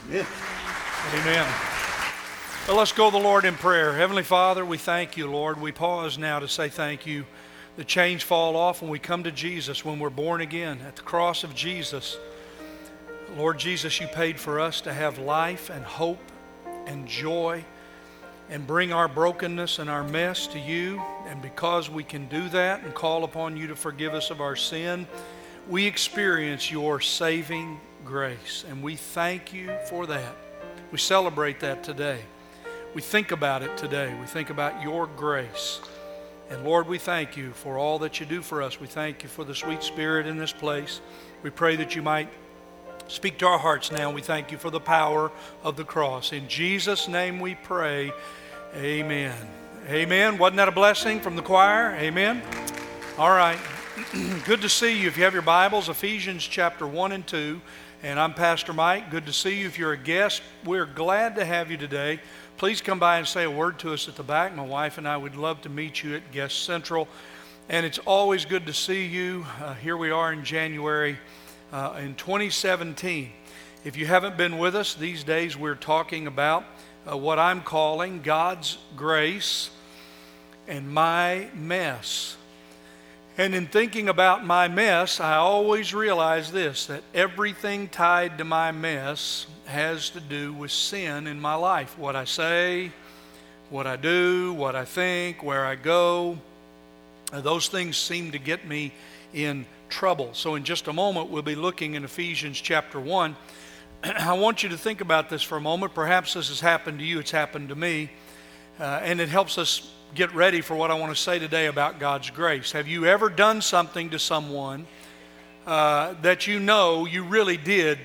Amen. Amen. Well, let's go to the Lord in prayer. Heavenly Father, we thank you, Lord. We pause now to say thank you. The chains fall off when we come to Jesus, when we're born again at the cross of Jesus. Lord Jesus, you paid for us to have life and hope and joy and bring our brokenness and our mess to you. And because we can do that and call upon you to forgive us of our sin, we experience your saving grace. And we thank you for that. We celebrate that today. We think about it today. We think about your grace. And Lord, we thank you for all that you do for us. We thank you for the sweet Spirit in this place. We pray that you might speak to our hearts now. We thank you for the power of the cross. In Jesus' name we pray. Amen. Amen. Wasn't that a blessing from the choir? Amen. All right. Good to see you. If you have your Bibles, Ephesians chapter 1 and 2. And I'm Pastor Mike. Good to see you. If you're a guest, we're glad to have you today. Please come by and say a word to us at the back. My wife and I would love to meet you at Guest Central. And it's always good to see you. Here we are in January in 2017. If you haven't been with us, these days we're talking about what I'm calling God's grace and my mess. And in thinking about my mess, I always realize this, that everything tied to my mess has to do with sin in my life. What I say, what I do, what I think, where I go, those things seem to get me in trouble. So in just a moment, we'll be looking in Ephesians chapter 1. I want you to think about this for a moment. Perhaps this has happened to you, it's happened to me, and it helps us get ready for what I want to say today about God's grace. Have you ever done something to someone that you know you really did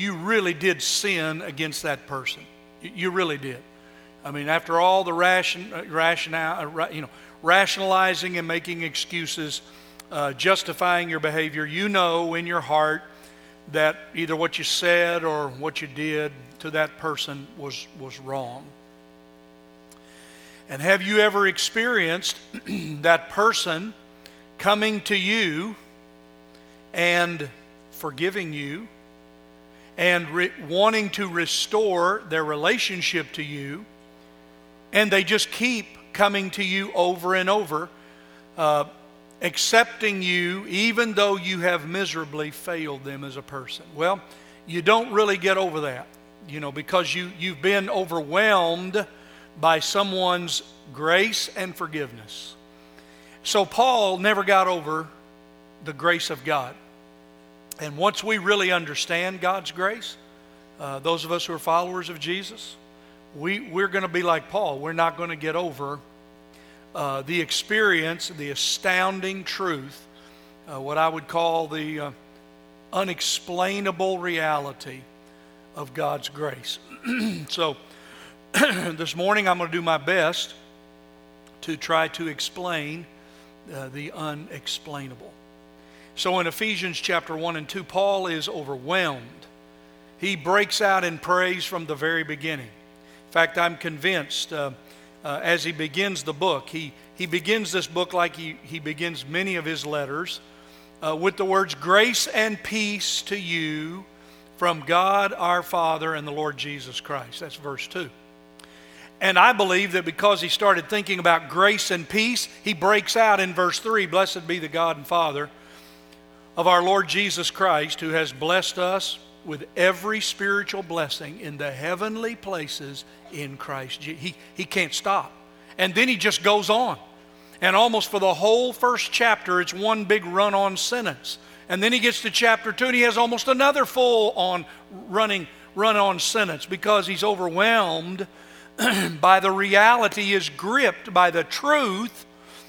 sin against that person? You really did. I mean, after all the rationalizing and making excuses, justifying your behavior, you know in your heart that either what you said or what you did to that person was wrong. And have you ever experienced that person coming to you and forgiving you and wanting to restore their relationship to you, and they just keep coming to you over and over, accepting you even though you have miserably failed them as a person? Well, you don't really get over that, because you've been overwhelmed by someone's grace and forgiveness. So Paul never got over the grace of God. And once we really understand God's grace, those of us who are followers of Jesus, we're going to be like Paul. We're not going to get over the experience, the astounding truth, what I would call the unexplainable reality of God's grace. So this morning I'm going to do my best to try to explain the unexplainable. So in Ephesians chapter 1 and 2, Paul is overwhelmed. He breaks out in praise from the very beginning. In fact, I'm convinced as he begins the book, he begins this book like he begins many of his letters with the words, "Grace and peace to you from God our Father and the Lord Jesus Christ." That's verse 2. And I believe that because he started thinking about grace and peace, he breaks out in verse 3, "Blessed be the God and Father of our Lord Jesus Christ, who has blessed us with every spiritual blessing in the heavenly places in Christ Jesus." He can't stop. And then he just goes on. And almost for the whole first chapter, it's one big run-on sentence. And then he gets to chapter 2, and he has almost another full-on run-on sentence because he's overwhelmed by the reality, he is gripped by the truth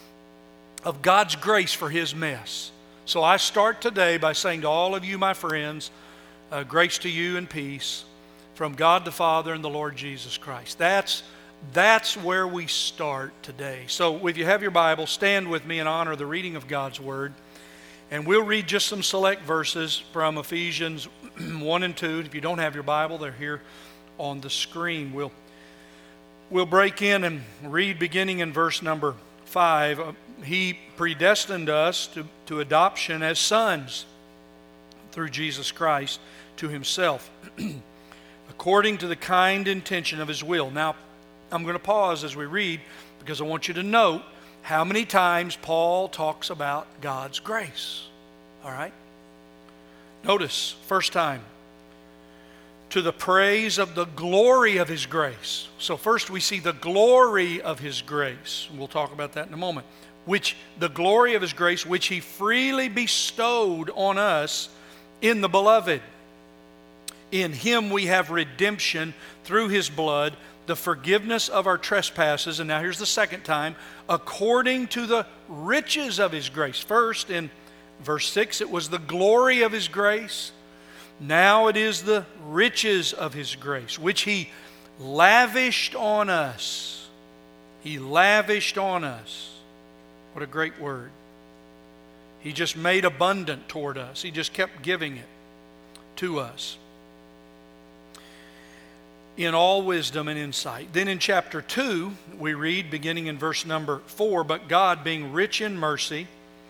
of God's grace for his mess. So I start today by saying to all of you, my friends, grace to you and peace from God the Father and the Lord Jesus Christ. That's where we start today. So if you have your Bible, stand with me in honor of the reading of God's Word. And we'll read just some select verses from Ephesians 1 and 2. If you don't have your Bible, they're here on the screen. We'll break in and read beginning in verse number 5. He predestined us to adoption as sons through Jesus Christ to himself, according to the kind intention of His will. Now, I'm going to pause as we read because I want you to note how many times Paul talks about God's grace. All right? Notice, first time, to the praise of the glory of His grace. So first we see the glory of His grace. We'll talk about that in a moment. The glory of His grace, which He freely bestowed on us in the Beloved. In Him we have redemption through His blood, the forgiveness of our trespasses. And now here's the second time, according to the riches of His grace. First, in verse 6, it was the glory of His grace. Now it is the riches of His grace, which He lavished on us. He lavished on us. What a great word. He just made abundant toward us. He just kept giving it to us in all wisdom and insight. Then in chapter 2, we read, beginning in verse number 4, but God, being rich in mercy,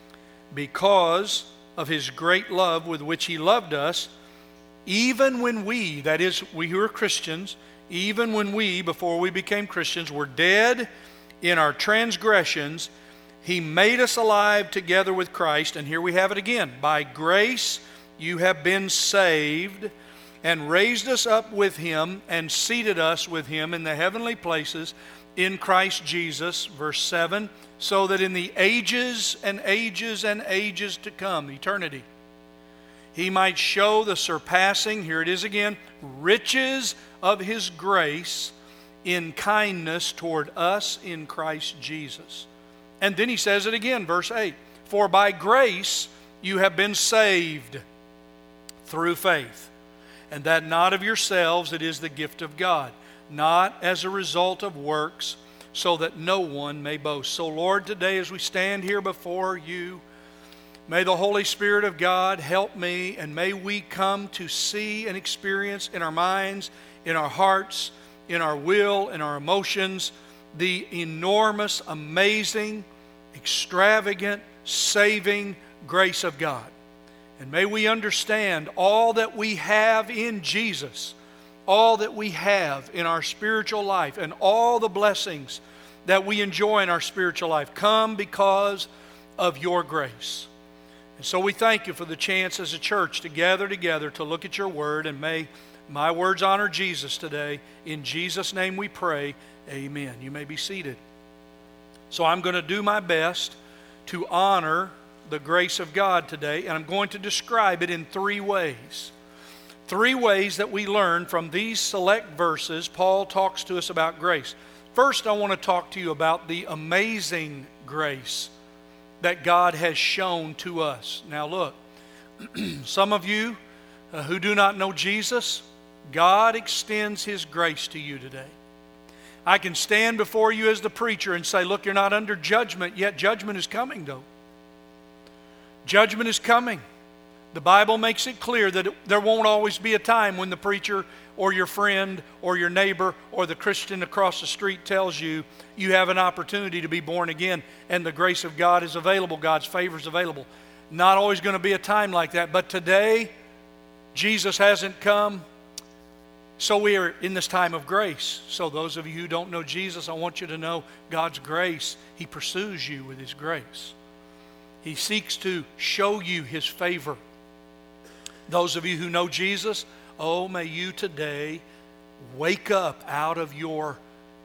because of His great love with which He loved us, even when we, that is, we who are Christians, even when we, before we became Christians, were dead in our transgressions, He made us alive together with Christ. And here we have it again. By grace you have been saved, and raised us up with Him, and seated us with Him in the heavenly places in Christ Jesus. Verse 7, so that in the ages and ages and ages to come, eternity, He might show the surpassing, here it is again, riches of His grace in kindness toward us in Christ Jesus. And then He says it again, verse 8, for by grace you have been saved through faith, and that not of yourselves, it is the gift of God, not as a result of works, so that no one may boast. So Lord, today as we stand here before You, may the Holy Spirit of God help me, and may we come to see and experience in our minds, in our hearts, in our will, in our emotions, the enormous, amazing, extravagant, saving grace of God. And may we understand all that we have in Jesus, all that we have in our spiritual life, and all the blessings that we enjoy in our spiritual life come because of Your grace. And so we thank You for the chance as a church to gather together to look at Your Word, and may my words honor Jesus today. In Jesus' name we pray, amen. You may be seated. So I'm going to do my best to honor the grace of God today, and I'm going to describe it in three ways. Three ways that we learn from these select verses. Paul talks to us about grace. First, I want to talk to you about the amazing grace that God has shown to us. Now look, some of you who do not know Jesus, God extends His grace to you today. I can stand before you as the preacher and say, look, you're not under judgment yet. Judgment is coming though. Judgment is coming. The Bible makes it clear that there won't always be a time when the preacher or your friend or your neighbor or the Christian across the street tells you you have an opportunity to be born again and the grace of God is available, God's favor is available. Not always going to be a time like that. But today, Jesus hasn't come, so we are in this time of grace. So those of you who don't know Jesus, I want you to know God's grace. He pursues you with His grace. He seeks to show you His favor. Those of you who know Jesus, oh, may you today wake up out of your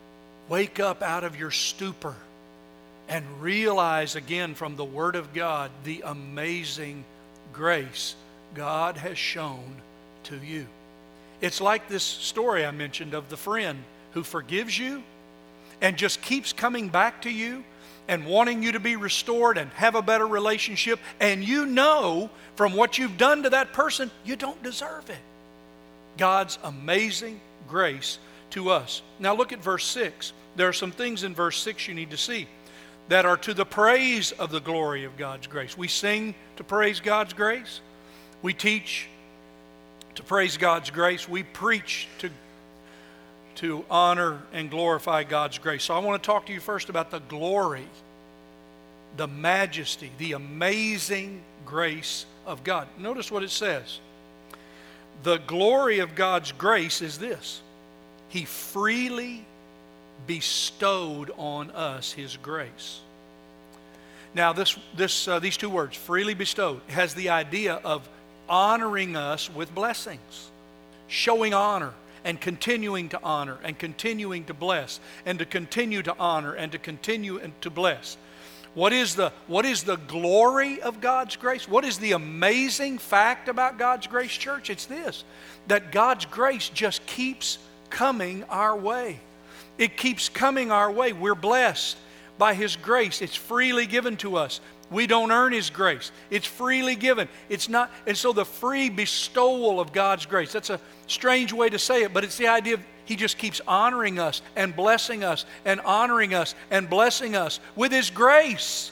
stupor and realize again from the Word of God the amazing grace God has shown to you. It's like this story I mentioned of the friend who forgives you and just keeps coming back to you and wanting you to be restored and have a better relationship, and you know from what you've done to that person, you don't deserve it. God's amazing grace to us. Now look at verse 6. There are some things in verse 6 you need to see that are to the praise of the glory of God's grace. We sing to praise God's grace. We teach to praise God's grace. We preach to honor and glorify God's grace. So I want to talk to you first about the glory, the majesty, the amazing grace of God. Notice what it says. The glory of God's grace is this: He freely bestowed on us His grace. Now, these two words, freely bestowed, has the idea of honoring us with blessings, showing honor and continuing to honor and continuing to bless and to continue to honor and to continue and to bless. What is the glory of God's grace? What is the amazing fact about God's grace, church? It's this, that God's grace just keeps coming our way. It keeps coming our way. We're blessed by His grace. It's freely given to us. We don't earn His grace. It's freely given. And so the free bestowal of God's grace, that's a strange way to say it, but it's the idea of He just keeps honoring us and blessing us and honoring us and blessing us with His grace.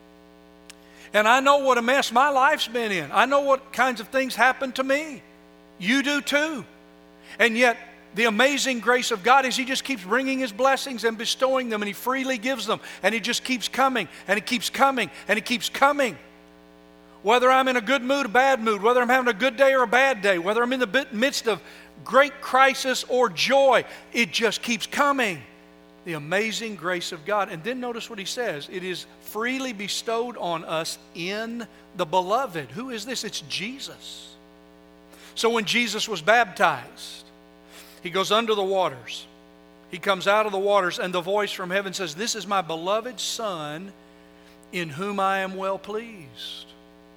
And I know what a mess my life's been in. I know what kinds of things happen to me. You do too. And yet, the amazing grace of God is He just keeps bringing His blessings and bestowing them, and He freely gives them, and He just keeps coming, and it keeps coming, and it keeps coming. Whether I'm in a good mood, a bad mood, whether I'm having a good day or a bad day, whether I'm in the midst of great crisis or joy, it just keeps coming. The amazing grace of God. And then notice what He says. It is freely bestowed on us in the Beloved. Who is this? It's Jesus. So when Jesus was baptized, He goes under the waters. He comes out of the waters, and the voice from heaven says, "This is my beloved Son, in whom I am well pleased."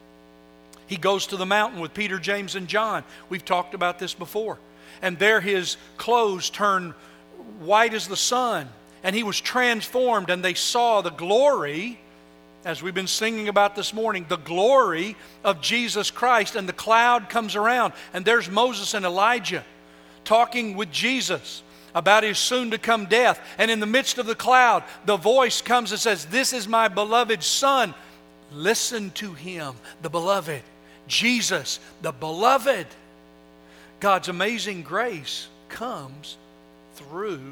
He goes to the mountain with Peter, James, and John. We've talked about this before. And there His clothes turned white as the sun, and He was transformed, and they saw the glory, as we've been singing about this morning, the glory of Jesus Christ. And the cloud comes around, and there's Moses and Elijah talking with Jesus about His soon-to-come death. And in the midst of the cloud, the voice comes and says, "This is my beloved Son. Listen to Him." The beloved. Jesus, the beloved. God's amazing grace comes through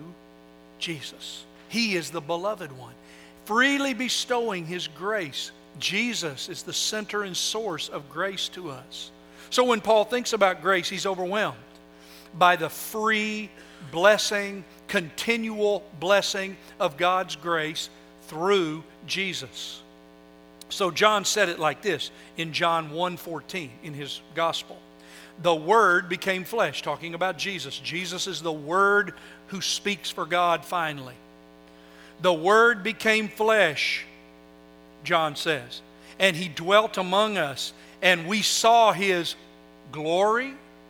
Jesus. He is the beloved one. Freely bestowing His grace. Jesus is the center and source of grace to us. So when Paul thinks about grace, he's overwhelmed by the free blessing, continual blessing of God's grace through Jesus. So John said it like this in John 1:14 in his gospel. The Word became flesh, talking about Jesus. Jesus is the Word who speaks for God finally. The Word became flesh, John says, and He dwelt among us, and we saw His glory.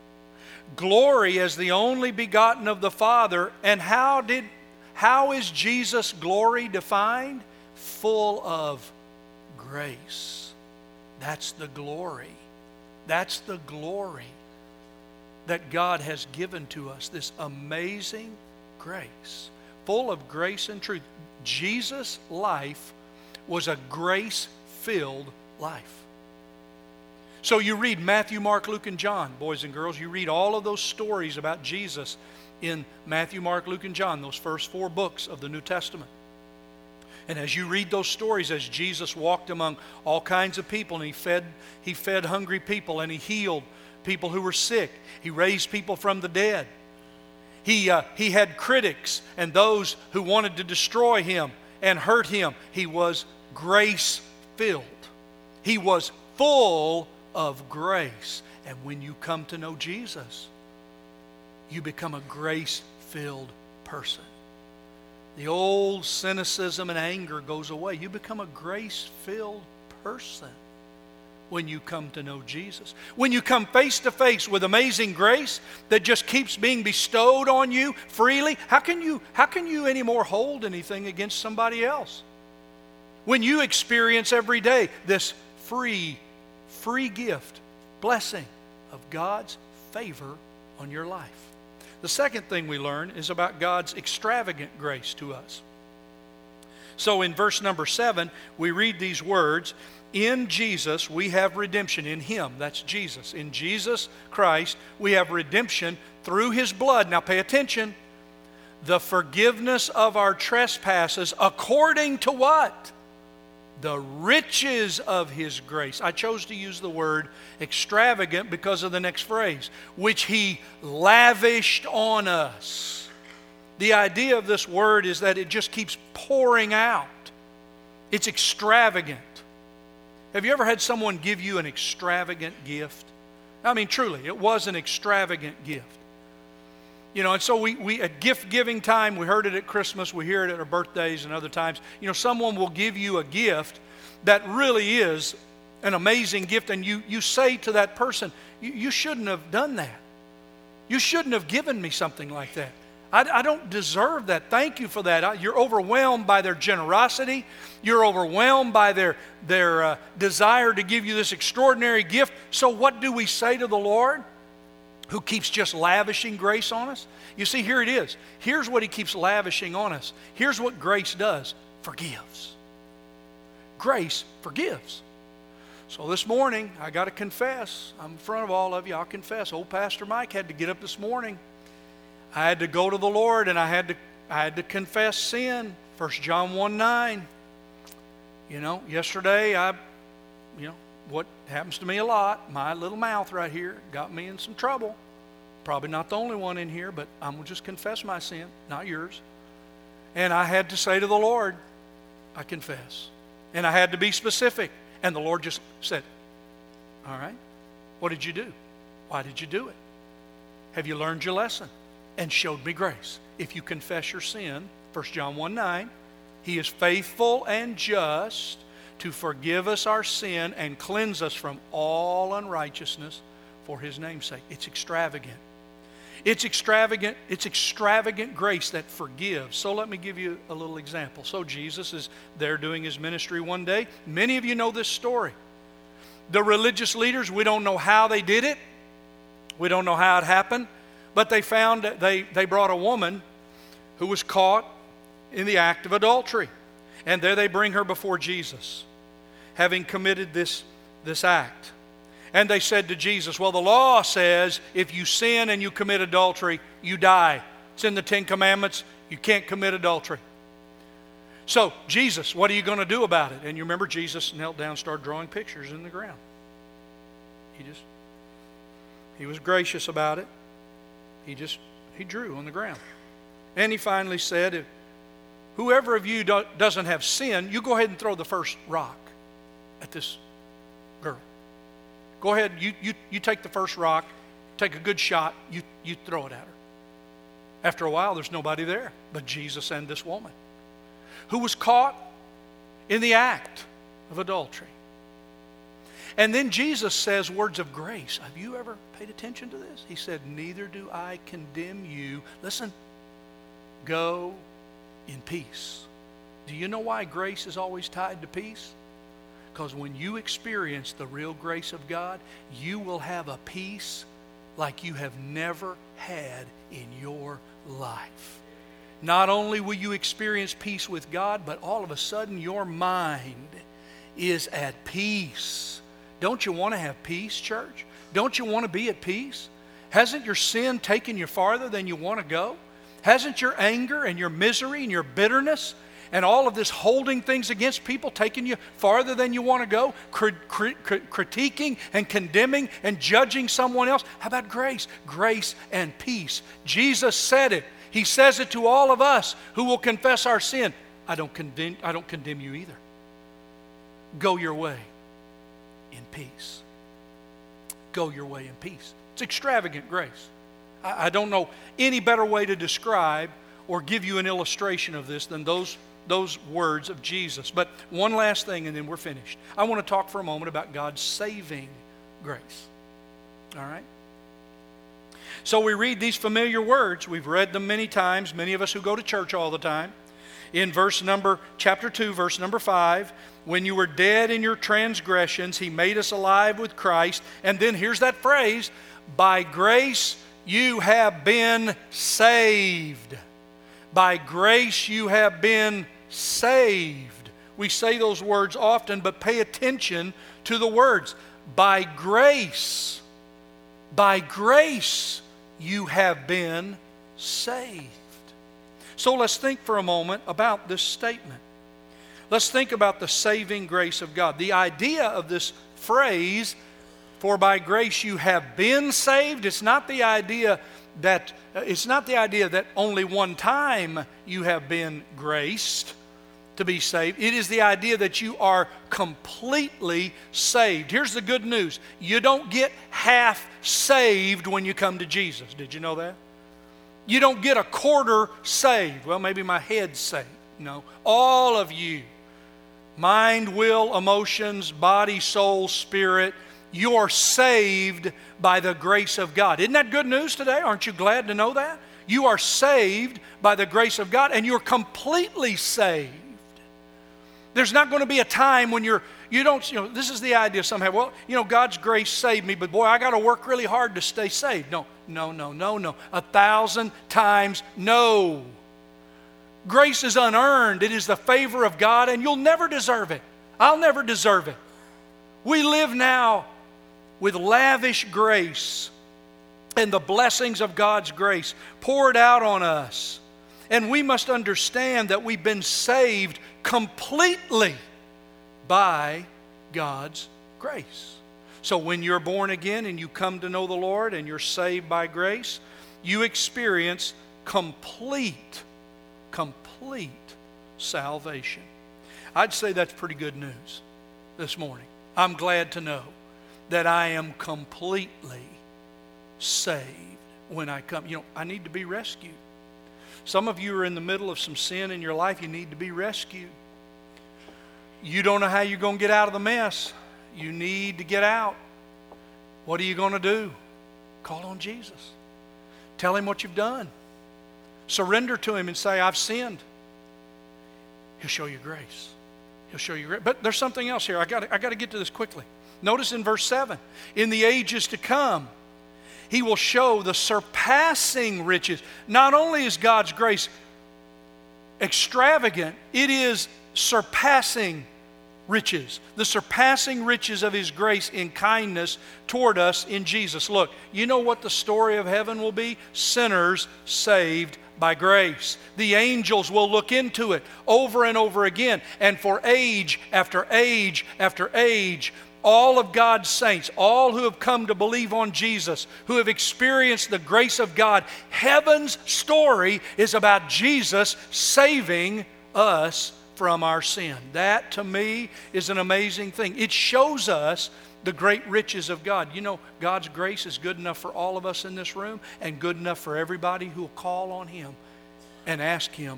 Glory as the only begotten of the Father. And how is Jesus' glory defined? Full of grace. That's the glory. That's the glory that God has given to us. This amazing grace. Full of grace and truth. Jesus' life was a grace-filled life. So you read Matthew, Mark, Luke, and John, boys and girls. You read all of those stories about Jesus in Matthew, Mark, Luke, and John, those first 4 books of the New Testament. And as you read those stories, as Jesus walked among all kinds of people, and he fed hungry people, and He healed people who were sick. He raised people from the dead. He had critics and those who wanted to destroy Him and hurt Him. He was grace-filled. He was full of grace. And when you come to know Jesus, you become a grace-filled person. The old cynicism and anger goes away. You become a grace-filled person when you come to know Jesus. When you come face to face with amazing grace that just keeps being bestowed on you freely, how can you anymore hold anything against somebody else? When you experience every day this free gift, blessing of God's favor on your life. The second thing we learn is about God's extravagant grace to us. So in verse number 7, we read these words, "In Jesus we have redemption." In Him, that's Jesus. In Jesus Christ we have redemption through His blood. Now pay attention. The forgiveness of our trespasses according to what? the riches of His grace. I chose to use the word extravagant because of the next phrase, which He lavished on us. The idea of this word is that it just keeps pouring out. It's extravagant. Have you ever had someone give you an extravagant gift? I mean, truly, it was an extravagant gift. You know, and so we at gift giving time, we heard it at Christmas, we hear it at our birthdays and other times. You know, someone will give you a gift that really is an amazing gift, and you say to that person, you shouldn't have done that. You shouldn't have given me something like that. I don't deserve that. Thank you for that. You're overwhelmed by their generosity. You're overwhelmed by their desire to give you this extraordinary gift. So what do we say to the Lord, who keeps just lavishing grace on us? You see, here it is. Here's what He keeps lavishing on us. Here's what grace does. Forgives. Grace forgives. So this morning, I got to confess. I'm in front of all of you. I'll confess. Old Pastor Mike had to get up this morning. I had to go to the Lord, and I had to confess sin. 1 John 1:9. You know, yesterday what happens to me a lot, my little mouth right here got me in some trouble. Probably not the only one in here, but I'm going to just confess my sin, not yours. And I had to say to the Lord, I confess. And I had to be specific. And the Lord just said, all right, what did you do? Why did you do it? Have you learned your lesson? And showed me grace. If you confess your sin, 1 John 1:9, He is faithful and just to forgive us our sin and cleanse us from all unrighteousness for His name's sake. It's extravagant. It's extravagant. It's extravagant grace that forgives. So let me give you a little example. So Jesus is there doing His ministry one day. Many of you know this story. The religious leaders, we don't know how they did it. We don't know how it happened. But they found that they brought a woman who was caught in the act of adultery. And there they bring her before Jesus, having committed this act. And they said to Jesus, well, the law says if you sin and you commit adultery, you die. It's in the 10 Commandments. You can't commit adultery. So, Jesus, what are you going to do about it? And you remember Jesus knelt down and started drawing pictures in the ground. He was gracious about it. He drew on the ground. And He finally said, if whoever of you doesn't have sin, you go ahead and throw the first rock at this girl. Go ahead, you take the first rock, take a good shot, you throw it at her. After a while, there's nobody there but Jesus and this woman who was caught in the act of adultery. And then Jesus says words of grace. Have you ever paid attention to this? He said, neither do I condemn you. Listen, go in peace. Do you know why grace is always tied to peace? Because when you experience the real grace of God, you will have a peace like you have never had in your life. Not only will you experience peace with God, but all of a sudden your mind is at peace. Don't you want to have peace, church? Don't you want to be at peace? Hasn't your sin taken you farther than you want to go? Hasn't your anger and your misery and your bitterness and all of this holding things against people taken you farther than you want to go? Critiquing and condemning and judging someone else? How about grace? Grace and peace. Jesus said it. He says it to all of us who will confess our sin. I don't condemn you either. Go your way in peace. Go your way in peace. It's extravagant grace. I don't know any better way to describe or give you an illustration of this than those words of Jesus. But one last thing and then we're finished. I want to talk for a moment about God's saving grace. All right? So we read these familiar words. We've read them many times, many of us who go to church all the time. In chapter 2, verse number 5, when you were dead in your transgressions, He made us alive with Christ. And then here's that phrase, by grace you have been saved. By grace you have been saved. We say those words often, but pay attention to the words. By grace you have been saved. So let's think for a moment about this statement. Let's think about the saving grace of God. The idea of this phrase, for by grace you have been saved, it's not the idea that only one time you have been graced to be saved. It is the idea that you are completely saved. Here's the good news. You don't get half saved when you come to Jesus. Did you know that? You don't get a quarter saved. Well, maybe my head's saved. No. All of you, mind, will, emotions, body, soul, spirit, you are saved by the grace of God. Isn't that good news today? Aren't you glad to know that? You are saved by the grace of God, and you're completely saved. There's not going to be a time when this is the idea somehow. Well, God's grace saved me, but boy, I got to work really hard to stay saved. No. 1,000 times no. Grace is unearned. It is the favor of God, and you'll never deserve it. I'll never deserve it. We live now with lavish grace and the blessings of God's grace poured out on us. And we must understand that we've been saved completely by God's grace. So when you're born again and you come to know the Lord and you're saved by grace, you experience complete salvation. I'd say that's pretty good news this morning. I'm glad to know that I am completely saved when I come. I need to be rescued. Some of you are in the middle of some sin in your life. You need to be rescued. You don't know how you're going to get out of the mess. You need to get out. What are you going to do? Call on Jesus. Tell Him what you've done. Surrender to Him and say, I've sinned. He'll show you grace. He'll show you grace. But there's something else here. I got to get to this quickly. Notice in verse 7, in the ages to come, He will show the surpassing riches. Not only is God's grace extravagant, it is surpassing riches. The surpassing riches of His grace in kindness toward us in Jesus. Look, you know what the story of heaven will be? Sinners saved by grace. The angels will look into it over and over again. And for age after age after age, all of God's saints, all who have come to believe on Jesus, who have experienced the grace of God, heaven's story is about Jesus saving us from our sin. That, to me, is an amazing thing. It shows us the great riches of God. God's grace is good enough for all of us in this room and good enough for everybody who will call on Him and ask Him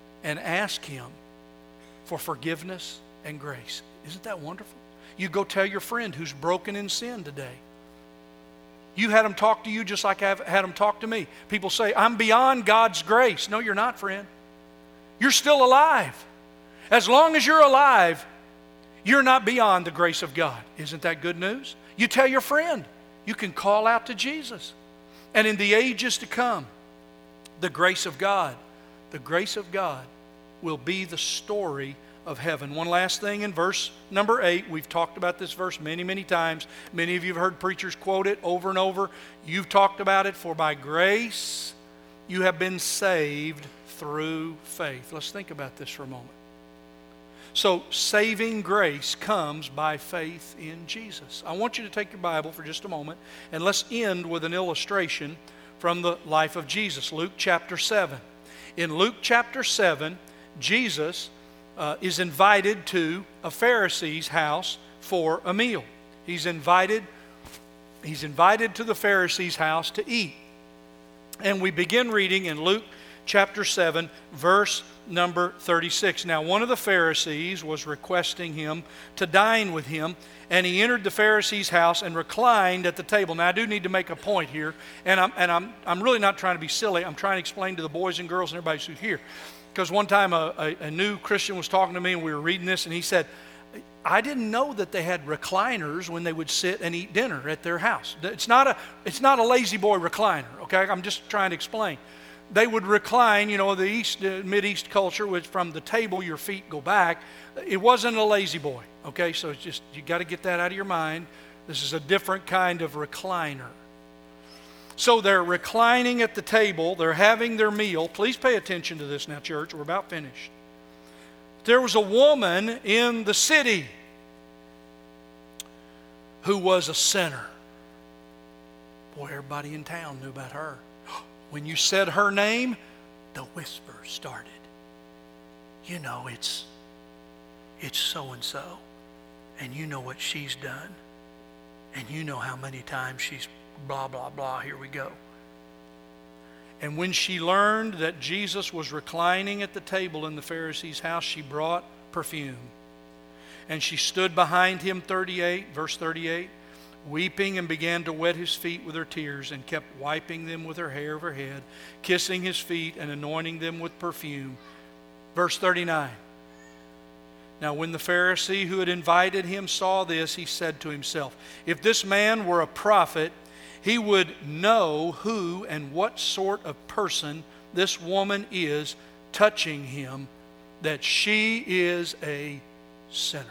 for forgiveness and grace. Isn't that wonderful? You go tell your friend who's broken in sin today. You had them talk to you just like I've had them talk to me. People say, I'm beyond God's grace. No, you're not, friend. You're still alive. As long as you're alive, you're not beyond the grace of God. Isn't that good news? You tell your friend. You can call out to Jesus. And in the ages to come, the grace of God will be the story of heaven. One last thing in verse number 8. We've talked about this verse many, many times. Many of you have heard preachers quote it over and over. You've talked about it. For by grace you have been saved through faith. Let's think about this for a moment. So saving grace comes by faith in Jesus. I want you to take your Bible for just a moment and let's end with an illustration from the life of Jesus. Luke chapter 7. In Luke chapter 7, Jesus is invited to a Pharisee's house for a meal. He's invited to the Pharisee's house to eat. And we begin reading in Luke chapter 7, verse number 36. Now, one of the Pharisees was requesting him to dine with him, and he entered the Pharisee's house and reclined at the table. Now, I do need to make a point here, and I'm really not trying to be silly. I'm trying to explain to the boys and girls and everybody who's here. Because one time a new Christian was talking to me, and we were reading this, and he said, I didn't know that they had recliners when they would sit and eat dinner at their house. It's not a lazy boy recliner, okay? I'm just trying to explain. They would recline, the Mid-East culture, which from the table your feet go back. It wasn't a lazy boy, okay? So it's just, you got to get that out of your mind. This is a different kind of recliner. So they're reclining at the table. They're having their meal. Please pay attention to this now, church. We're about finished. There was a woman in the city who was a sinner. Boy, everybody in town knew about her. When you said her name, the whisper started. You know, it's so-and-so. And you know what she's done. And you know how many times she's blah, blah, blah. Here we go. And when she learned that Jesus was reclining at the table in the Pharisee's house, she brought perfume. And she stood behind him, verse 38, weeping, and began to wet his feet with her tears, and kept wiping them with her hair of her head, kissing his feet and anointing them with perfume. Verse 39. Now when the Pharisee who had invited him saw this, he said to himself, if this man were a prophet, he would know who and what sort of person this woman is touching him, that she is a sinner.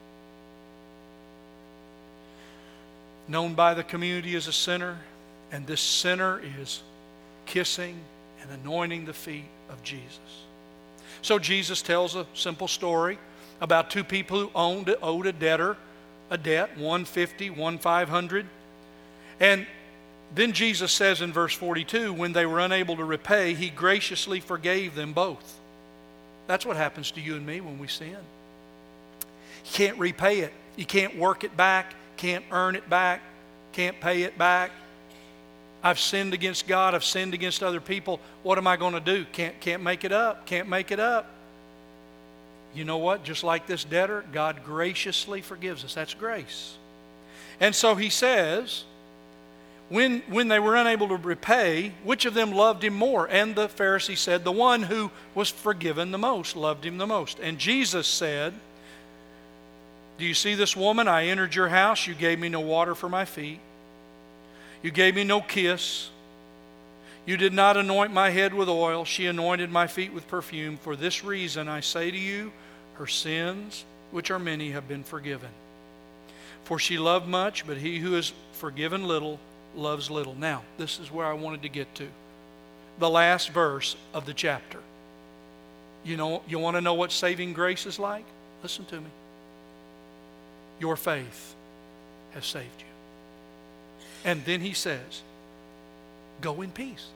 Known by the community as a sinner, and this sinner is kissing and anointing the feet of Jesus. So Jesus tells a simple story about two people who owed a debtor a debt, one 50, one 500. And then Jesus says in verse 42, when they were unable to repay, he graciously forgave them both. That's what happens to you and me when we sin. You can't repay it. You can't work it back, can't earn it back, can't pay it back. I've sinned against God, I've sinned against other people. What am I going to do? Can't make it up, can't make it up. You know what? Just like this debtor, God graciously forgives us. That's grace. And so he says, when they were unable to repay, which of them loved him more? And the Pharisee said, the one who was forgiven the most loved him the most. And Jesus said, do you see this woman? I entered your house. You gave me no water for my feet. You gave me no kiss. You did not anoint my head with oil. She anointed my feet with perfume. For this reason I say to you, her sins, which are many, have been forgiven. For she loved much, but he who is forgiven little loves little. Now, this is where I wanted to get to. The last verse of the chapter. You want to know what saving grace is like? Listen to me. Your faith has saved you. And then he says, go in peace.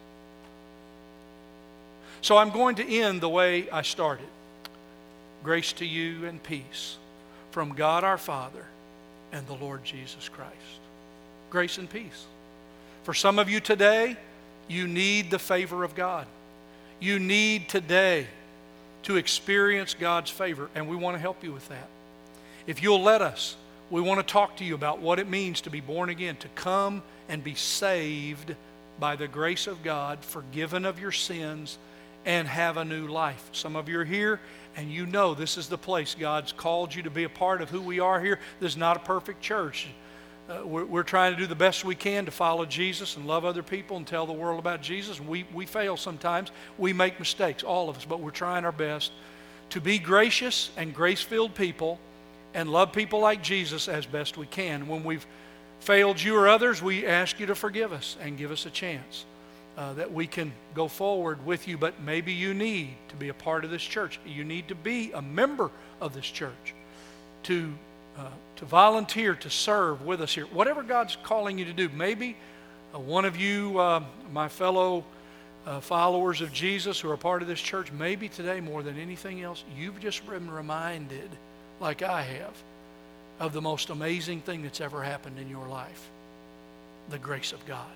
So I'm going to end the way I started. Grace to you and peace from God our Father and the Lord Jesus Christ. Grace and peace. For some of you today, you need the favor of God. You need today to experience God's favor, and we want to help you with that. If you'll let us, we want to talk to you about what it means to be born again, to come and be saved by the grace of God, forgiven of your sins, and have a new life. Some of you are here, and you know this is the place God's called you to be a part of who we are here. This is not a perfect church. We're trying to do the best we can to follow Jesus and love other people and tell the world about Jesus. We fail sometimes. We make mistakes, all of us, but we're trying our best to be gracious and grace-filled people and love people like Jesus as best we can. When we've failed you or others, we ask you to forgive us and give us a chance that we can go forward with you. But maybe you need to be a part of this church. You need to be a member of this church to volunteer, to serve with us here. Whatever God's calling you to do. Maybe one of you, my fellow followers of Jesus who are part of this church, maybe today more than anything else, you've just been reminded, like I have, of the most amazing thing that's ever happened in your life, the grace of God.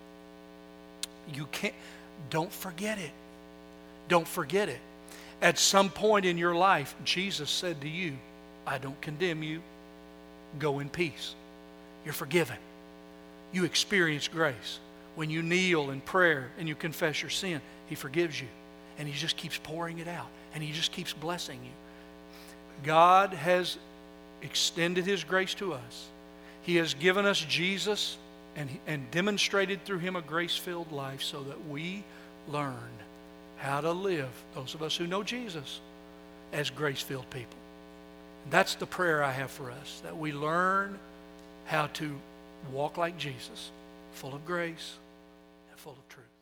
Don't forget it. Don't forget it. At some point in your life, Jesus said to you, I don't condemn you. Go in peace. You're forgiven. You experience grace. When you kneel in prayer and you confess your sin, He forgives you. And He just keeps pouring it out. And He just keeps blessing you. God has extended His grace to us. He has given us Jesus and demonstrated through Him a grace-filled life so that we learn how to live, those of us who know Jesus, as grace-filled people. And that's the prayer I have for us, that we learn how to walk like Jesus, full of grace and full of truth.